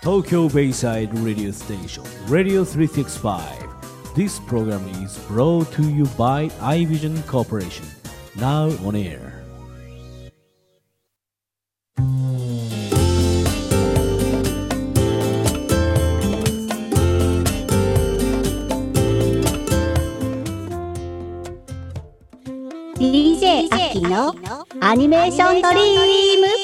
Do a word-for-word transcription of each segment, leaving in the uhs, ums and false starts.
Tokyo Bayside Radio Station, Radio three sixty-five. This program is brought to you by iVision Corporation. Now on air. ディージェー アッキーのアニメーションドリーム。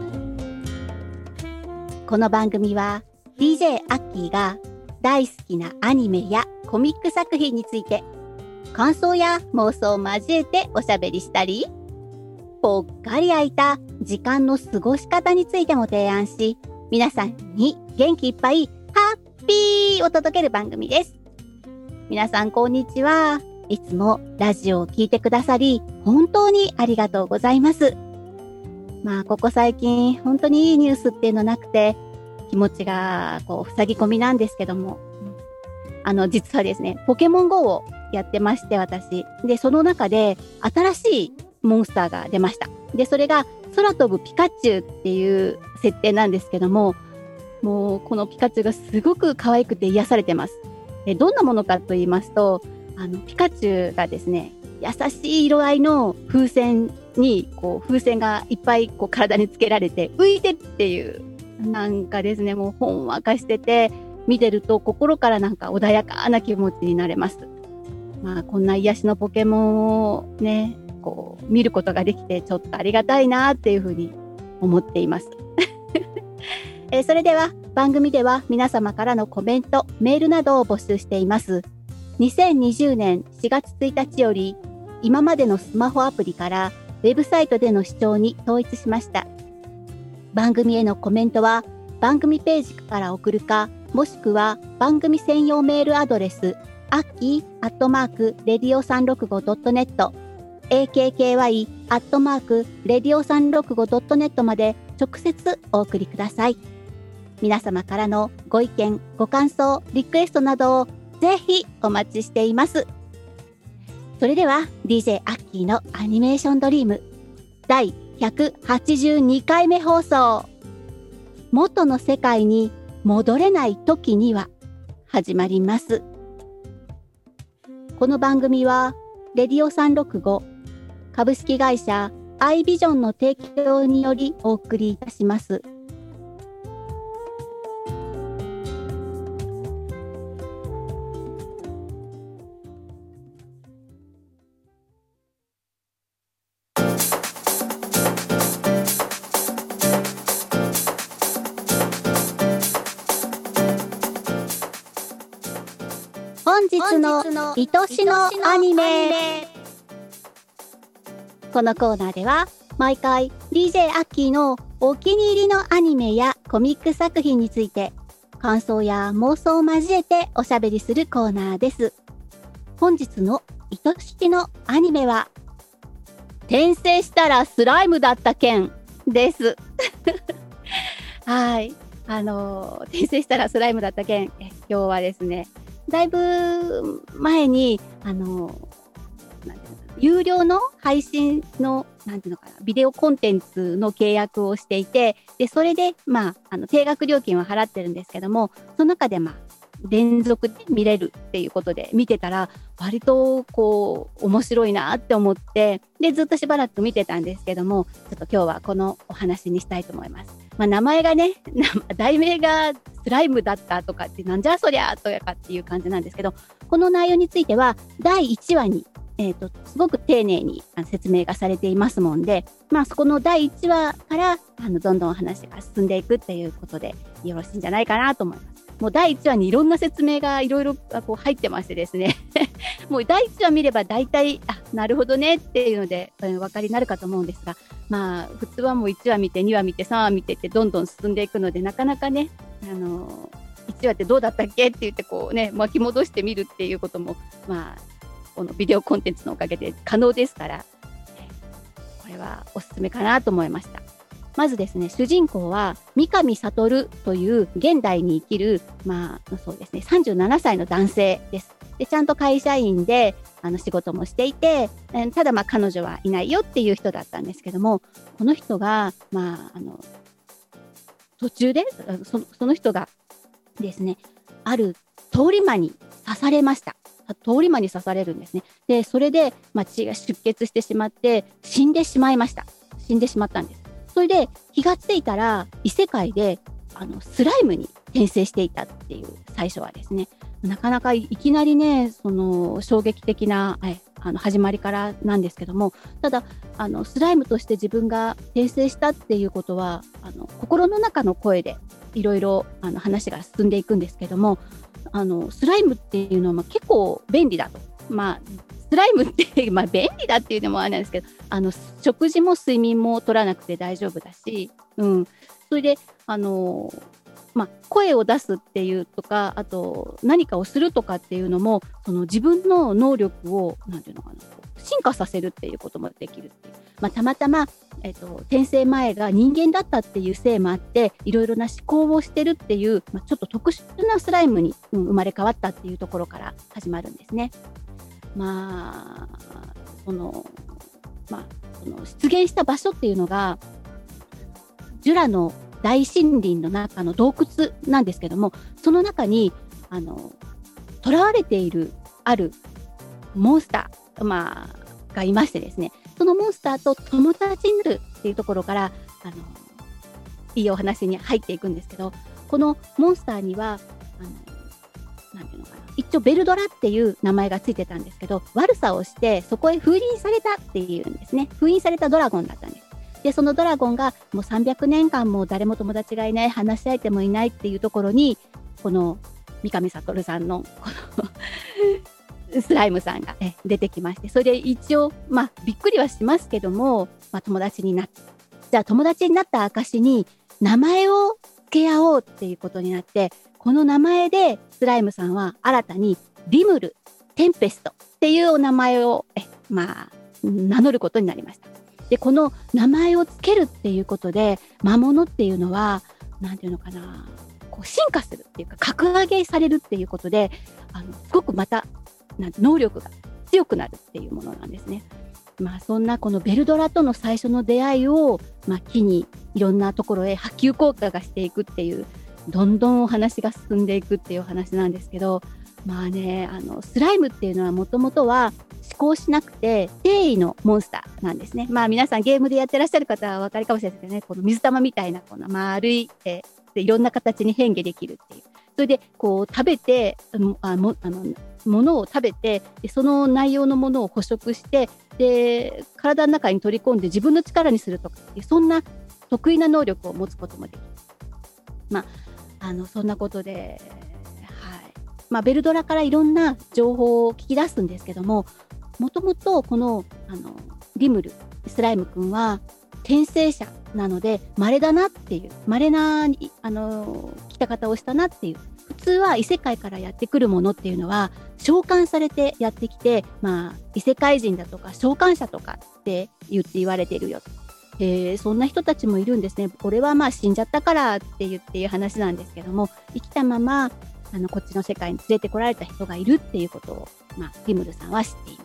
この番組は ディージェー アッキーが大好きなアニメやコミック作品について感想や妄想を交えておしゃべりしたり、ぽっかり空いた時間の過ごし方についても提案し、皆さんに元気いっぱいハッピーを届ける番組です。皆さんこんにちは。いつもラジオを聞いてくださり、本当にありがとうございます。まあ、ここ最近、本当にいいニュースっていうのなくて、気持ちが、こう、塞ぎ込みなんですけども、あの、実はですね、ポケモン ゴー をやってまして、私。で、その中で、新しいモンスターが出ました。で、それが、空飛ぶピカチュウっていう設定なんですけども、もう、このピカチュウがすごく可愛くて癒されてます。で、どんなものかと言いますと、あのピカチュウがですね、優しい色合いの風船にこう風船がいっぱいこう体につけられて浮いてっていう、なんかですね、もうほんわかしてて、見てると心からなんか穏やかな気持ちになれます。まあこんな癒しのポケモンをね、こう見ることができてちょっとありがたいなっていうふうに思っています。えそれでは番組では皆様からのコメント、メールなどを募集しています。にせんにじゅうねんしがつついたちより今までのスマホアプリからウェブサイトでの視聴に統一しました。番組へのコメントは番組ページから送るか、もしくは番組専用メールアドレス アッキー アットマーク レディオさんろくご ドットネット エーケーケーワイ アットマーク レディオさんろくご ドットネット まで直接お送りください。皆様からのご意見、ご感想、リクエストなどをぜひお待ちしています。それでは ディージェー アッキーのアニメーションドリームだいひゃくはちじゅうにかいめ放送、元の世界に戻れない時には始まります。この番組はレディオさんろくご株式会社アイビジョンの提供によりお送りいたします。本日の愛しのアニメ。このコーナーでは毎回 ディージェー アッキーのお気に入りのアニメやコミック作品について感想や妄想を交えておしゃべりするコーナーです。本日の愛しのアニメは転生したらスライムだった件です。はい、あの転生したらスライムだった件、え今日はですね、だいぶ前にあのなんていうのかな、有料の配信のなんていうのかな、ビデオコンテンツの契約をしていて、でそれでまああの定額料金は払ってるんですけども、その中でまあ連続で見れるっていうことで見てたら割とこう面白いなって思って、でずっとしばらく見てたんですけども、ちょっと今日はこのお話にしたいと思います。まあ、名前がね、題名がスライムだったとかってなんじゃそりゃとかっていう感じなんですけど、この内容についてはだいいちわに、えーと、すごく丁寧に説明がされていますもんで、まあ、そこのだいいちわからあのどんどん話が進んでいくっていうことでよろしいんじゃないかなと思います。もうだいいちわにいろんな説明がいろいろこう入ってましてですねもうだいいちわ見れば大体あなるほどねっていうのでお分かりになるかと思うんですが、まあ普通はもういちわ見てにわ見てさんわ見てってどんどん進んでいくので、なかなかね、あのいちわってどうだったっけって言ってこうね巻き戻してみるっていうことも、まあこのビデオコンテンツのおかげで可能ですから、これはおすすめかなと思いました。まずですね、主人公は三上悟という現代に生きる、まあそうですね、さんじゅうななさいの男性です。でちゃんと会社員であの仕事もしていて、ただまあ彼女はいないよっていう人だったんですけども、この人がまああの途中でそ、その人がですね、ある通り魔に刺されました。通り魔に刺されるんですね。で、それで、まあ、血が出血してしまって死んでしまいました。死んでしまったんです。それで気がついたら異世界であのスライムに転生していたっていう、最初はですね、なかなかいきなりね、その衝撃的なえあの始まりからなんですけども、ただあのスライムとして自分が転生したっていうことは、あの心の中の声でいろいろあの話が進んでいくんですけども、あのスライムっていうのはまあ結構便利だと、まあ、スライムってまあ便利だっていうのもあれなんですけど、あの食事も睡眠も取らなくて大丈夫だし、うん、それであのまあ、声を出すっていうとか、あと何かをするとかっていうのも、その自分の能力をなんていうのかな、進化させるっていうこともできるっていう、まあ、たまたま、えっと、転生前が人間だったっていうせいもあって、いろいろな思考をしてるっていう、まあ、ちょっと特殊なスライムに、うん、生まれ変わったっていうところから始まるんですね。まあそのまあその出現した場所っていうのがジュラの大森林の中の洞窟なんですけども、その中にあの囚われているあるモンスター、まあ、がいましてですね、そのモンスターと友達になるっていうところからあのいいお話に入っていくんですけど、このモンスターにはあのなんていうのかな、一応ベルドラっていう名前がついてたんですけど、悪さをしてそこへ封印されたっていうんですね。封印されたドラゴンだったんです。で、そのドラゴンがもうさんびゃくねんかんも誰も友達がいない、話し相手もいないっていうところに、この三上悟さんのこのスライムさんが出てきまして、それで一応、まあ、びっくりはしますけども、まあ、友達になって、じゃあ友達になった証に名前を付け合おうっていうことになって、この名前でスライムさんは新たにリムル・テンペストっていうお名前をえ、まあ、名乗ることになりました。で、この名前をつけるっていうことで、魔物っていうのはなんていうのかな、こう進化するっていうか格上げされるっていうことで、あのすごくまたなんて能力が強くなるっていうものなんですね。まあ、そんなこのベルドラとの最初の出会いを、まあ、機にいろんなところへ波及効果がしていくっていう、どんどんお話が進んでいくっていうお話なんですけど、まあね、あのスライムっていうのはもともとは思考しなくて定位のモンスターなんですね。まあ皆さんゲームでやってらっしゃる方はお分かりかもしれないですけどね、この水玉みたいなこの丸い、えー、いろんな形に変化できるっていう。それでこう食べてあもあのものを食べて、でその内容のものを捕食して、で体の中に取り込んで自分の力にするとかっていう、そんな得意な能力を持つこともできる。まああのそんなことで、はいまあ、ベルドラからいろんな情報を聞き出すんですけども、もともとこの、あのリムルスライム君は転生者なので稀だなっていう、稀なあの来た方をしたなっていう。普通は異世界からやってくるものっていうのは召喚されてやってきて、まあ、異世界人だとか召喚者とかって言って言われているよ。えー、そんな人たちもいるんですね。これはまあ死んじゃったからって言っていう話なんですけども、生きたままあのこっちの世界に連れてこられた人がいるっていうことを、まあ、リムルさんは知っています。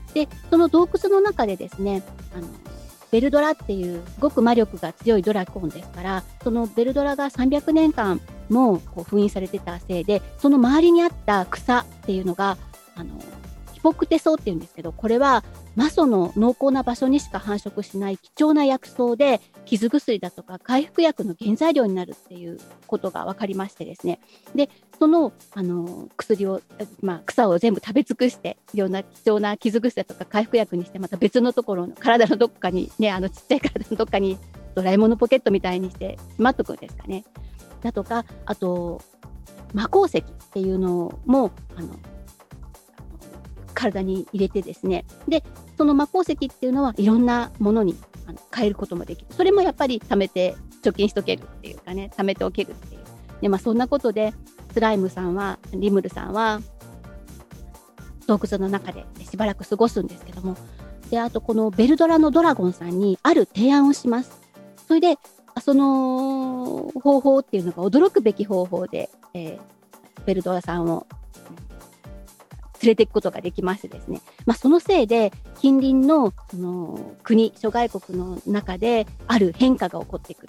で、その洞窟の中でですね、あのベルドラっていうすごく魔力が強いドラゴンですから、そのベルドラがさんびゃくねんかんもこう封印されてたせいで、その周りにあった草っていうのがあのヒポクテ草っていうんですけど、これは魔素の濃厚な場所にしか繁殖しない貴重な薬草で、傷薬だとか回復薬の原材料になるっていうことが分かりましてですね。で、その、あの薬を、まあ、草を全部食べ尽くして、いろんな貴重な傷薬だとか回復薬にして、また別のところの体のどっかにね、あのちっちゃい体のどっかにドラえもんのポケットみたいにしてしまっとくんですかね。だとか、あと魔鉱石っていうのもあの体に入れてですね、でその魔鉱石っていうのはいろんなものにあの変えることもできる。それもやっぱり貯めて貯金しとけるっていうかね、貯めておけるっていう。で、まあ、そんなことでスライムさんはリムルさんは洞窟の中でしばらく過ごすんですけども、であとこのベルドラのドラゴンさんにある提案をします。それでその方法っていうのが驚くべき方法で、えー、ベルドラさんを連れていくことができましてですね、まあ、そのせいで近隣の、その国諸外国の中である変化が起こっていく。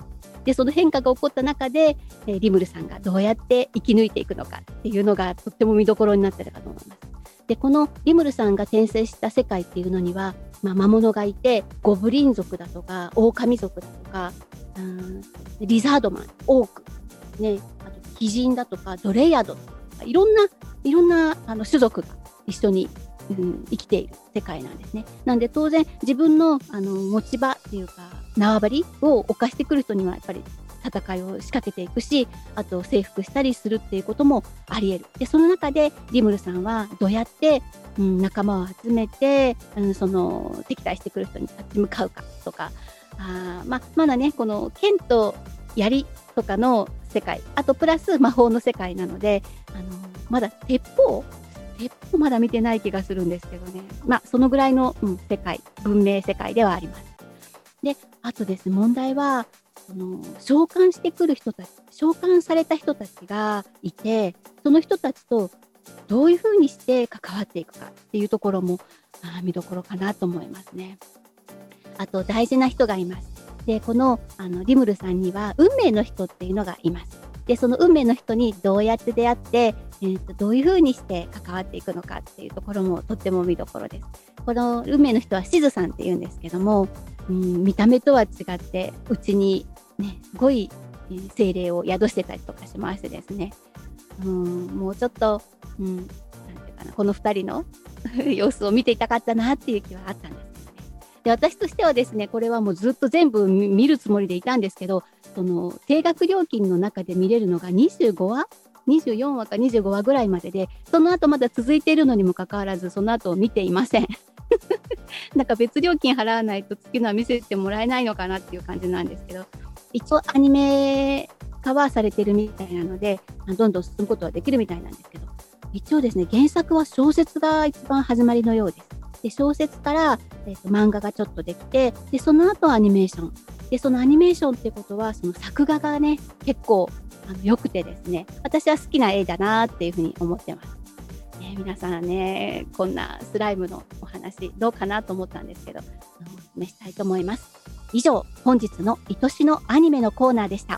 でその変化が起こった中で、えー、リムルさんがどうやって生き抜いていくのかっていうのがとっても見どころになってるかと思います。でこのリムルさんが転生した世界っていうのには、まあ、魔物がいて、ゴブリン族だとか狼族だとか、うん、リザードマン、オーク、ね、あと鬼人だとかドレイヤードとか、いろんないろんなあの種族が一緒に、うん、生きている世界なんですね。なんで当然自分のあの持ち場っていうか縄張りを犯してくる人にはやっぱり戦いを仕掛けていくし、あと征服したりするっていうこともあり得る。でその中でリムルさんはどうやって、うん、仲間を集めて、うん、その敵対してくる人に立ち向かうかとか、あ、ま、まだねこの剣と槍とかの世界、あとプラス魔法の世界なので、あのまだ鉄砲鉄砲まだ見てない気がするんですけどね、まあそのぐらいの、うん、世界文明世界ではあります。であとですね、問題はその召喚してくる人たち、召喚された人たちがいて、その人たちとどういうふうにして関わっていくかっていうところもあ見どころかなと思いますね。あと大事な人がいます。でこの、あのリムルさんには運命の人っていうのがいます。でその運命の人にどうやって出会って、えー、とどういうふうにして関わっていくのかっていうところもとっても見どころです。この運命の人はしずさんっていうんですけども、うん、見た目とは違ってうちにねすごい精霊を宿してたりとかしましてですね、うん、もうちょっと、うん、なんていうかな、このふたりの様子を見ていたかったなっていう気はあったんですけどね。で私としてはですね、これはもうずっと全部見るつもりでいたんですけど、その定額料金の中で見れるのがにじゅうごわにじゅうよんわかにじゅうごわぐらいまでで、その後まだ続いているのにもかかわらずその後を見ていませんなんか別料金払わないと次のは見せてもらえないのかなっていう感じなんですけど、一応アニメ化はされてるみたいなのでどんどん進むことはできるみたいなんですけど、一応ですね原作は小説が一番始まりのようです。で小説から、えーと、漫画がちょっとできて、でその後アニメーションで、そのアニメーションってことはその作画がね結構あの良くてですね、私は好きな絵だなっていうふうに思ってます、ね、皆さんねこんなスライムのお話どうかなと思ったんですけど、お勧めしたいと思います。以上、本日の愛しのアニメのコーナーでした。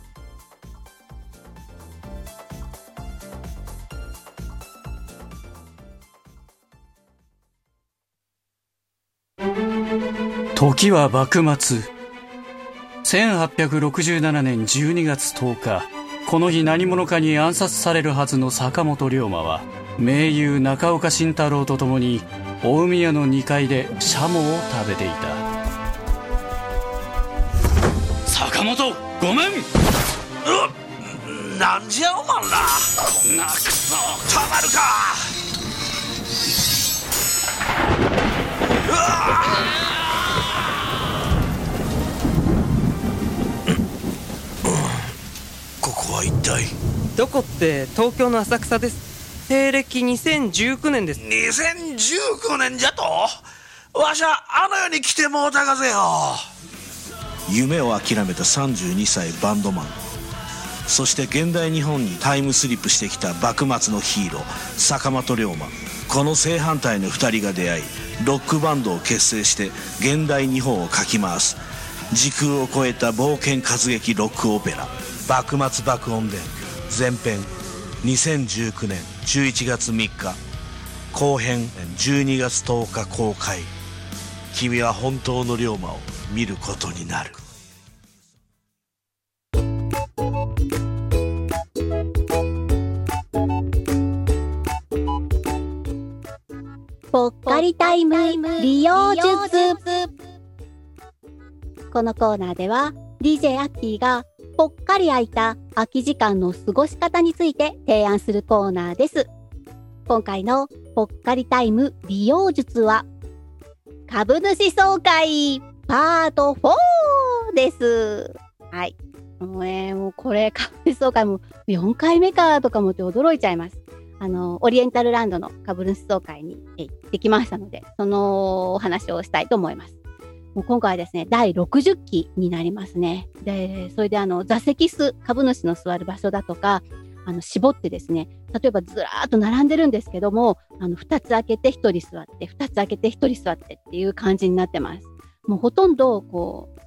時は幕末。せんはっぴゃくろくじゅうななねんじゅうにがつとおか、この日何者かに暗殺されるはずの坂本龍馬は名優中岡慎太郎と共に大宮のにかいでシャモを食べていた。坂本ごめん。 うなんじゃおまんら、こんなクソたまるか。うわここは一体どこって？東京の浅草です。西暦にせんじゅうきゅうねんです。 にせんじゅうきゅうねんじゃと？わしゃあの世に来てもうたがぜよ。夢を諦めたさんじゅうにさいバンドマン、そして現代日本にタイムスリップしてきた幕末のヒーロー坂本龍馬。この正反対のふたりが出会い、ロックバンドを結成して現代日本をかき回す時空を超えた冒険活劇ロックオペラ幕末爆音伝前編、にせんじゅうきゅうねんじゅういちがつみっか、後編じゅうにがつとおか公開。君は本当の龍馬を見ることになる。 ぽっかりタイム利用術。このコーナーでは ディージェー アッキーがぽっかり空いた空き時間の過ごし方について提案するコーナーです。今回のぽっかりタイム利用術は株主総会パートフォーです。はい。もうね、もうこれ株主総会もよんかいめかとか思って驚いちゃいます。あのオリエンタルランドの株主総会に行ってきましたので、そのお話をしたいと思います。もう今回はですねだいろくじゅっきになりますね。でそれであの座席数、株主の座る場所だとかあの絞ってですね、例えばずらーっと並んでるんですけども、あのふたつ開けてひとり座って、ふたつ開けてひとり座ってっていう感じになってます。もうほとんどこう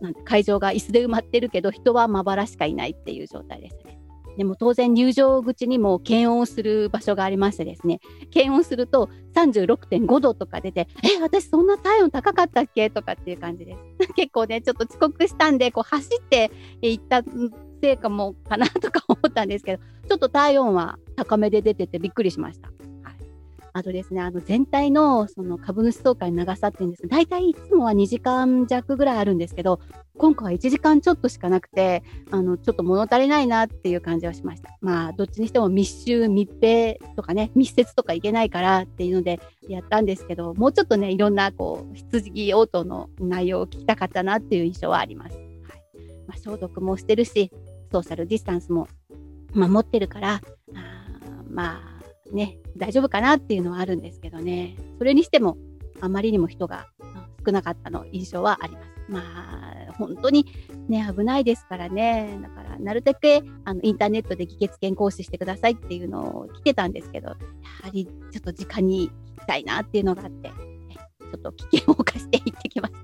なんて会場が椅子で埋まってるけど人はまばらしかいないっていう状態ですね。でも当然入場口にも検温する場所がありましてですね、検温すると さんじゅうろくてんご 度とか出て、え私そんな体温高かったっけとかっていう感じです。結構ねちょっと遅刻したんでこう走って行ったせいかもかなとか思ったんですけど、ちょっと体温は高めで出ててびっくりしました。あとですね、あの全体のその株主総会の長さっていうんですが、大体いつもはにじかんじゃくぐらいあるんですけど、今回はいちじかんちょっとしかなくて、あのちょっと物足りないなっていう感じはしました。まあどっちにしても密集密閉とかね、密接とかいけないからっていうのでやったんですけど、もうちょっとねいろんなこう質疑応答の内容を聞きたかったなっていう印象はあります。はい。まあ、消毒もしてるし、ソーシャルディスタンスも守ってるから、あまあね、大丈夫かなっていうのはあるんですけどね。それにしてもあまりにも人が少なかったの印象はあります。まあ本当にね危ないですからね。だからなるだけあのインターネットで議決権行使してくださいっていうのを来てたんですけど、やはりちょっと直に聞きたいなっていうのがあって、ね、ちょっと危険を冒して行ってきました。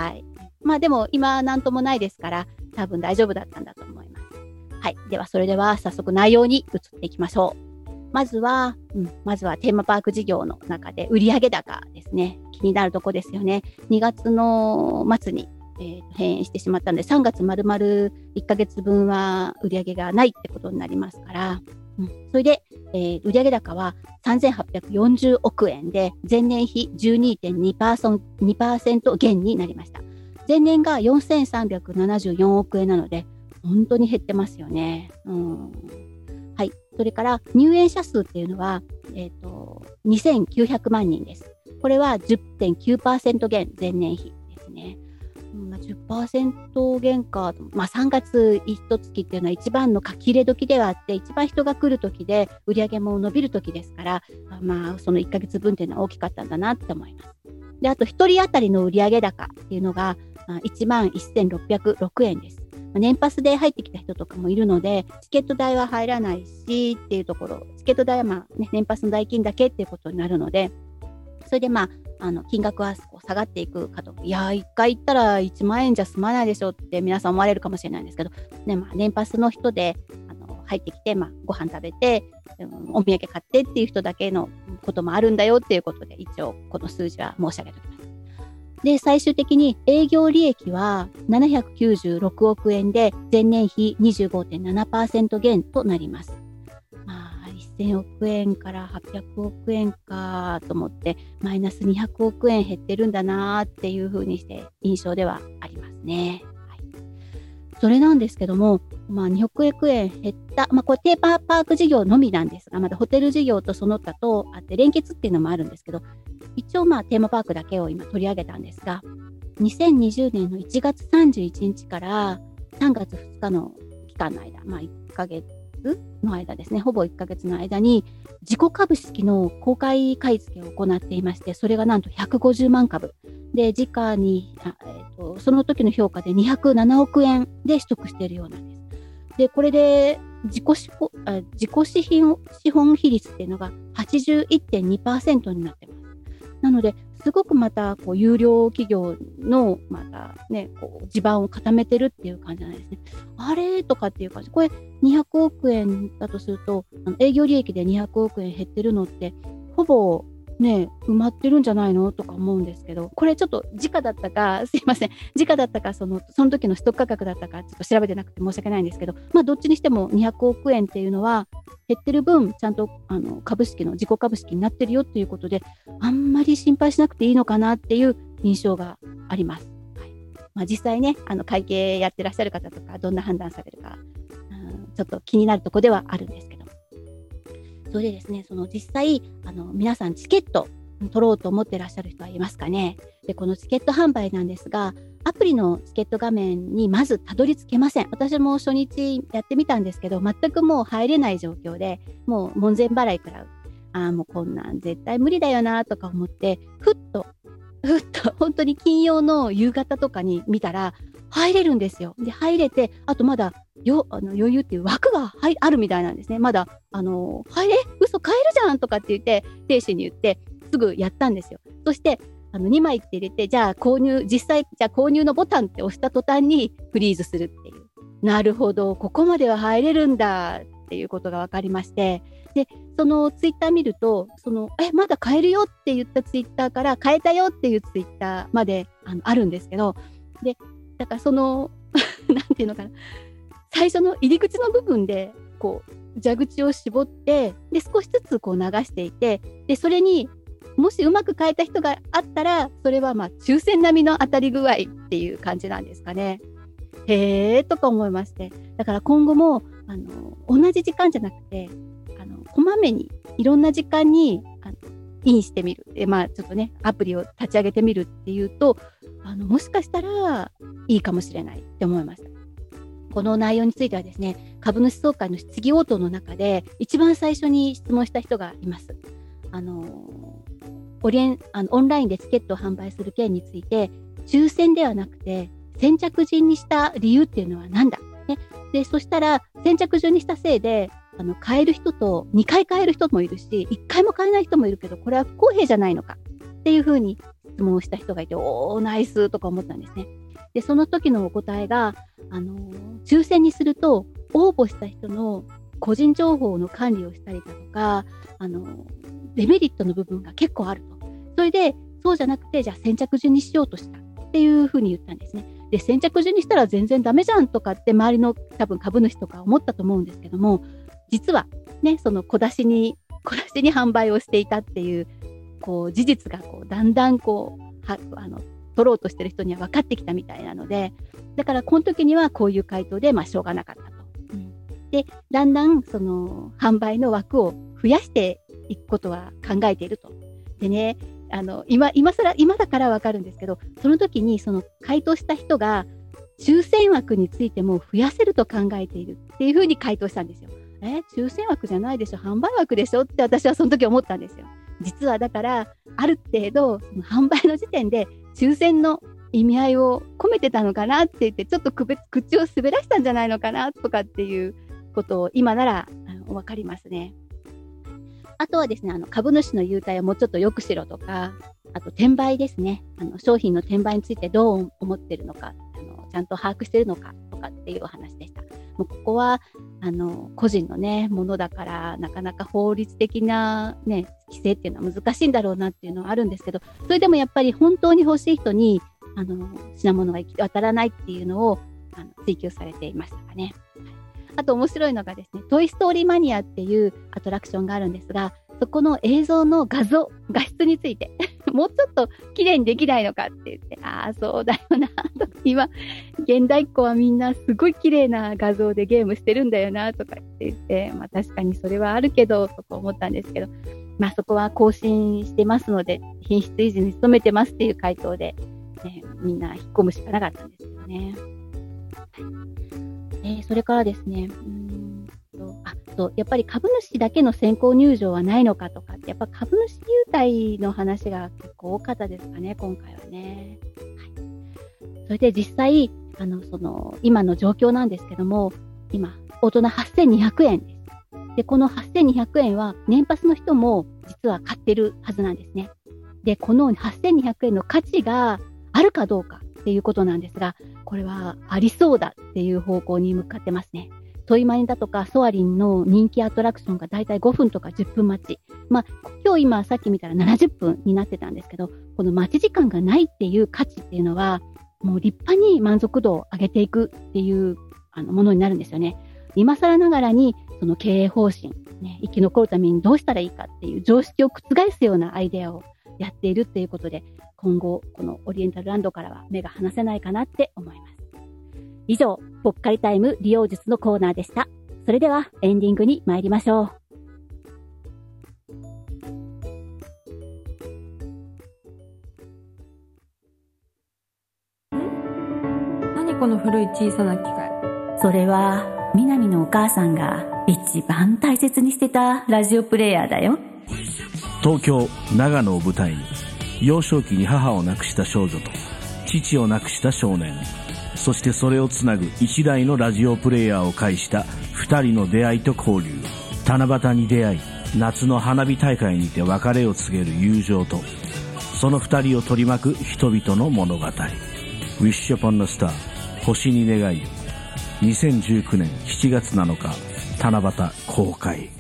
はい。まあでも今なんともないですから多分大丈夫だったんだと思います。はい。ではそれでは早速内容に移っていきましょう。まずは、うん、まずはテーマパーク事業の中で売上高ですね。気になるとこですよね。にがつの末に、えー、閉園してしまったので、さんがつ丸々いっかげつぶんは売上がないってことになりますから、うん、それで、えー、売上高はさんぜんはっぴゃくよんじゅうおくえんで、前年比 じゅうにてんにパーセント 減になりました。前年がよんせんさんびゃくななじゅうよんおくえんなので、本当に減ってますよね。うんはい。それから入園者数っていうのは、えっと、にせんきゅうひゃくまんにんです。これは じゅってんきゅうパーセント 減、前年比ですね。まあ、じゅっパーセント 減か、まあ、さんがつ一月っていうのは一番の書き入れ時ではあって、一番人が来る時で売り上げも伸びる時ですから、まあ、そのいっかげつぶんっていうのは大きかったんだなって思います。で、あとひとり当たりの売上高っていうのがいちまんせんろっぴゃくろくえんです。年パスで入ってきた人とかもいるので、チケット代は入らないしっていうところ、チケット代はまあ、ね、年パスの代金だけっていうことになるので、それでまあ、あの金額はこう下がっていくかと。いやー、いっかい行ったらいちまんえんじゃ済まないでしょって皆さん思われるかもしれないんですけど、ねまあ、年パスの人であの入ってきて、まあ、ご飯食べて、うん、お土産買ってっていう人だけのこともあるんだよっていうことで、一応この数字は申し上げておきます。で、最終的に営業利益はななひゃくきゅうじゅうろくおくえんで、前年比 にじゅうごてんななパーセント 減となります。まあ、せんおくえんからはっぴゃくおくえんかと思って、マイナスにひゃくおくえん減ってるんだなっていう風にして印象ではありますね。はい、それなんですけども、まあ、にひゃくおくえん減った、まあ、これテーマパーク事業のみなんですが、まだホテル事業とその他とあって連結っていうのもあるんですけど、一応まあテーマパークだけを今取り上げたんですが、にせんにじゅうねんのいちがつさんじゅういちにちからさんがつふつかの期間の間、まあいっかげつの間ですね、ほぼいっかげつの間に自己株式の公開買い付けを行っていまして、それがなんとひゃくごじゅうまんかぶで、時価に、えーと、その時の評価でにひゃくななおくえんで取得しているようなんです。で、これで自己資本、あ自己資本資本比率っていうのが はちじゅういってんにパーセント になってます。なので、すごくまたこう有料企業のまたね、こう地盤を固めてるっていう感じなんですね。あれとかっていう感じ。これにひゃくおくえんだとすると、あの営業利益でにひゃくおくえん減ってるのって、ほぼね、埋まってるんじゃないのとか思うんですけど、これちょっと時価だったか、すいません、時価だったか、その、その時のストック価格だったか、ちょっと調べてなくて申し訳ないんですけど、まあ、どっちにしてもにひゃくおくえんっていうのは、減ってる分、ちゃんとあの株式の自己株式になってるよっていうことで、あんまり心配しなくていいのかなっていう印象があります。はい。まあ、実際ね、あの会計やってらっしゃる方とか、どんな判断されるか、うん、ちょっと気になるところではあるんですけど。それでですね、その実際、あの皆さんチケット取ろうと思ってらっしゃる人はいますかね。で、このチケット販売なんですが、アプリのチケット画面にまずたどり着けません。私も初日やってみたんですけど、全くもう入れない状況で、もう門前払い食らう。ああ、もうこんなん絶対無理だよなとか思って、ふっと、ふっと、本当に金曜の夕方とかに見たら、入れるんですよ。で、入れて、あとまだよあの余裕っていう枠があるみたいなんですね。まだ、あの、入れ嘘買えるじゃんとかって言って、亭主に言って、すぐやったんですよ。そして、 あのにまいって入れて、じゃあ購入、実際、じゃあ購入のボタンって押した途端にフリーズするっていう。なるほど、ここまでは入れるんだっていうことが分かりまして、で、そのツイッター見ると、その、え、まだ買えるよって言ったツイッターから、買えたよっていうツイッターまで あの、あるんですけど、で、だからその、なんていうのかな、最初の入り口の部分で、こう、蛇口を絞って、で、少しずつこう流していて、で、それに、もしうまく買えた人があったら、それはまあ、抽選並みの当たり具合っていう感じなんですかね。へーとか思いまして。だから今後も、あの、同じ時間じゃなくて、あの、こまめに、いろんな時間に、あの、インしてみる。で、まあ、ちょっとね、アプリを立ち上げてみるっていうと、あの、もしかしたらいいかもしれないって思いました。この内容についてはですね、株主総会の質疑応答の中で、一番最初に質問した人がいます。あの、オリエン、あの、オンラインでチケットを販売する件について、抽選ではなくて、先着順にした理由っていうのは何だ、ね、で、そしたら、先着順にしたせいで、あの、買える人とにかい買える人もいるし、いっかいも買えない人もいるけど、これは不公平じゃないのかっていうふうに質問をした人がいて、おー、ナイスとか思ったんですね。で、その時のお答えが、あの、抽選にすると、応募した人の個人情報の管理をしたりだとか、あの、デメリットの部分が結構あると。それで、そうじゃなくて、じゃあ先着順にしようとしたっていうふうに言ったんですね。で、先着順にしたら全然ダメじゃんとかって周りの多分株主とか思ったと思うんですけども、実はね、その小出しに、小出しに販売をしていたっていう、こう、事実がこう、だんだんこう、は、あの、取ろうとしてる人には分かってきたみたいなので、だからこの時にはこういう回答で、まあ、しょうがなかったと。うん、で、だんだんその、販売の枠を増やしていくことは考えていると。でね、あの、今、今更、今だからわかるんですけど、その時にその回答した人が、抽選枠についても増やせると考えているっていうふうに回答したんですよ。え、抽選枠じゃないでしょ、販売枠でしょって私はその時思ったんですよ。実はだから、ある程度、その販売の時点で抽選の意味合いを込めてたのかなって言って、ちょっとくべ口を滑らしたんじゃないのかなとかっていうことを今ならわかりますね。あとはですね、あの株主の優待をもうちょっと良くしろとか、あと転売ですね。あの商品の転売についてどう思ってるのか、あのちゃんと把握してるのかとかっていうお話でした。もうここはあの個人のねものだからなかなか法律的なね規制っていうのは難しいんだろうなっていうのはあるんですけど、それでもやっぱり本当に欲しい人にあの品物が行き渡らないっていうのをあの追求されていましたかね。あと面白いのがですね、トイストーリーマニアっていうアトラクションがあるんですが、そこの映像の画像、画質について、もうちょっと綺麗にできないのかって言って、ああ、そうだよな、今、現代っ子はみんなすごい綺麗な画像でゲームしてるんだよな、とかって言って、まあ確かにそれはあるけど、とか思ったんですけど、まあそこは更新してますので、品質維持に努めてますっていう回答で、ね、みんな引っ込むしかなかったんですけどね。えー、それからですね、うーんとあとやっぱり株主だけの先行入場はないのかとかって、やっぱ株主優待の話が結構多かったですかね、今回はね。はい、それで実際、あのその今の状況なんですけども、今、大人はっせんにひゃくえんです。で、このはっせんにひゃくえんは年パスの人も実は買ってるはずなんですね。で、このはっせんにひゃくえんの価値があるかどうかっていうことなんですが、これはありそうだっていう方向に向かってますね。トイマネだとかソアリンの人気アトラクションがだいたいごふんとかじゅっぷん待ち。まあ、今日今さっき見たらななじゅっぷんになってたんですけど、この待ち時間がないっていう価値っていうのは、もう立派に満足度を上げていくっていうあのものになるんですよね。今更ながらにその経営方針、ね、生き残るためにどうしたらいいかっていう常識を覆すようなアイデアをやっているっていうことで、今後このオリエンタルランドからは目が離せないかなって思います。以上、ぽっかりタイム利用術のコーナーでした。それではエンディングに参りましょう。 何この古い小さな機械。 それは南のお母さんが一番大切にしてたラジオプレイヤーだよ。 東京、長野を舞台に幼少期に母を亡くした少女と父を亡くした少年、そしてそれをつなぐ一台のラジオプレイヤーを介した二人の出会いと交流。七夕に出会い、夏の花火大会にて別れを告げる友情と、 その二人を取り巻く人々の物語。Wish Upon a Star 星に願い。にせんじゅうきゅうねんしちがつなのか七夕公開。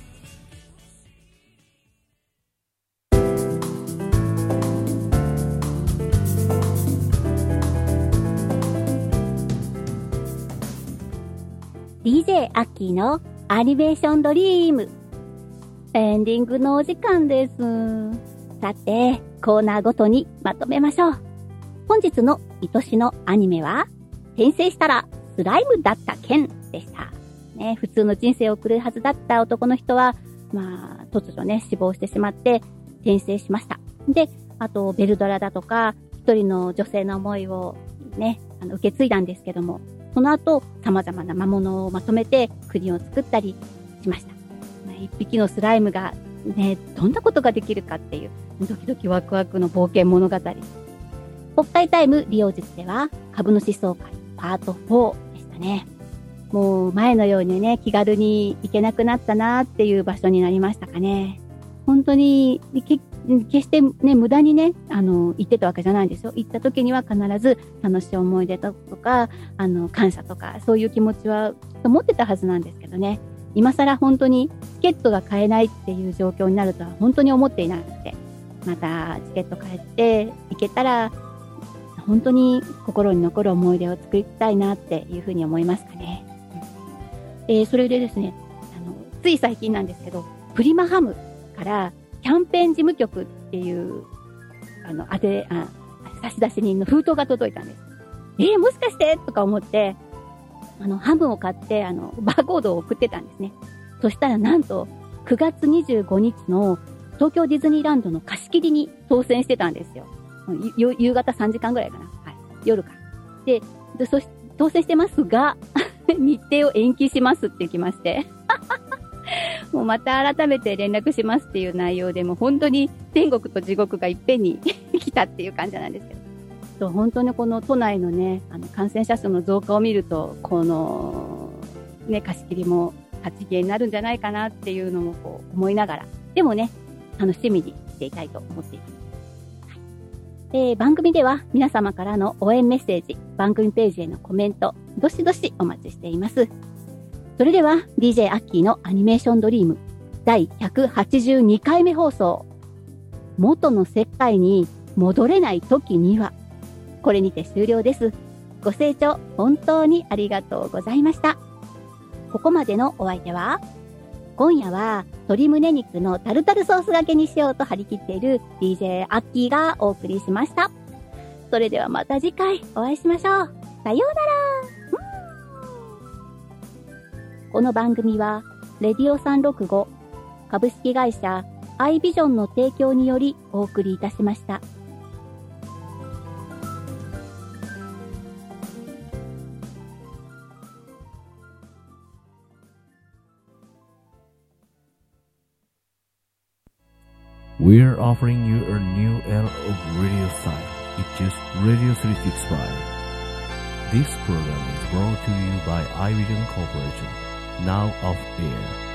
ディージェー アッキーのアニメーションドリーム。エンディングのお時間です。さて、コーナーごとにまとめましょう。本日の愛しのアニメは、転生したらスライムだった件でした。ね、普通の人生を送るはずだった男の人は、まあ、突如ね、死亡してしまって転生しました。で、あと、ベルドラだとか、一人の女性の思いをね、あの受け継いだんですけども、その後、様々な魔物をまとめて国を作ったりしました。一匹のスライムがね、どんなことができるかっていう、ドキドキワクワクの冒険物語。国会タイム利用術では、株主総会パートフォーでしたね。もう前のようにね、気軽に行けなくなったなっていう場所になりましたかね。本当に、け決してね、無駄にね、あの、行ってたわけじゃないんですよ。行った時には必ず楽しい思い出とか、あの、感謝とか、そういう気持ちは持ってたはずなんですけどね。今更本当にチケットが買えないっていう状況になるとは本当に思っていなくて、またチケット買って行けたら、本当に心に残る思い出を作りたいなっていうふうに思いますかね。うん、えー、それでですね、あの、つい最近なんですけど、プリマハムからキャンペーン事務局っていう、あの、あて、あ、差出人の封筒が届いたんです。えー、もしかしてとか思って、あの、ハムを買って、あの、バーコードを送ってたんですね。そしたらなんと、くがつにじゅうごにちの東京ディズニーランドの貸し切りに当選してたんですよ。夕方さんじかんぐらいかな。はい。夜から。で、でそし、当選してますが、日程を延期しますって言きまして。もうまた改めて連絡しますっていう内容で、もう本当に天国と地獄がいっぺんに来たっていう感じなんですけど。そう本当にこの都内のね、あの感染者数の増加を見ると、この、ね、貸し切りも立ち消えになるんじゃないかなっていうのもこう思いながら、でもね、楽しみにしていたいと思っています。はい、えー、番組では皆様からの応援メッセージ、番組ページへのコメント、どしどしお待ちしています。それでは ディージェー アッキーのアニメーションドリームだいひゃくはちじゅうにかいめ放送、元の世界に戻れない時には、これにて終了です。ご清聴本当にありがとうございました。ここまでのお相手は、今夜は鶏胸肉のタルタルソースがけにしようと張り切っている ディージェー アッキーがお送りしました。それではまた次回お会いしましょう。さようなら。この番組はレディオさんろくご株式会社アイビジョンの提供によりお送りいたしました。 We're offering you a new era of radio style. It's just Radio three sixty-five. This program is brought to you by iVision Corporation. Now off air.